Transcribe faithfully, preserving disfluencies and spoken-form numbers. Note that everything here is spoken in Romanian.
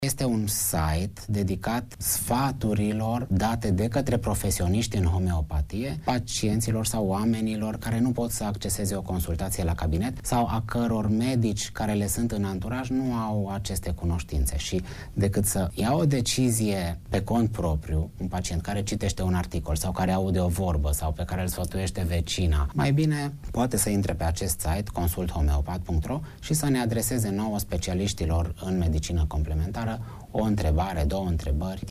Este un site dedicat sfaturilor date de către profesioniști în homeopatie, pacienților sau oamenilor care nu pot să acceseze o consultație la cabinet sau a căror medici care le sunt în anturaj nu au aceste cunoștințe și decât să ia o decizie pe cont propriu, un pacient care citește un articol sau care aude o vorbă sau pe care îl sfătuiește vecina, mai bine poate să intre pe acest site consult homeopat punct ro și să ne adreseze nouă specialiștilor în medicină complementară o întrebare, două întrebări.